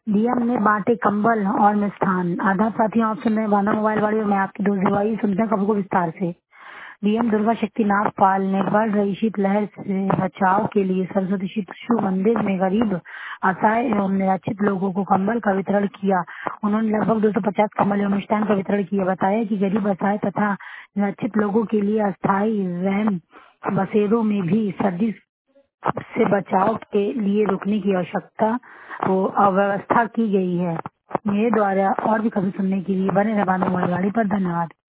DM ने बांटे कंबल और मिष्ठान। आधार साथियों, आप सुन रहे हैं बांधा मोबाइल वाली और मैं आपकी दोस्त दिवाली। सुनते हैं खबरों को विस्तार से। डीएम दुर्गा शक्ति नागपाल ने बढ़ रही शीतलहर से बचाव के लिए सरस्वती शिशु मंदिर में गरीब, असहाय एवं निराश्रित लोगों को कंबल का वितरण किया। उन्होंने लगभग 250 कंबल एवं मिष्ठान का वितरण किया। बताया कि गरीब, असहाय तथा निराश्रित लोगों के लिए अस्थायी रैन बसेरों में भी सर्दी से बचाव के लिए रुकने की आवश्यकता को अव्यवस्था की गई है। मेरे द्वारा और भी खबर सुनने के लिए बने रहे बांधा मोबाइल वाली पर धन्यवाद।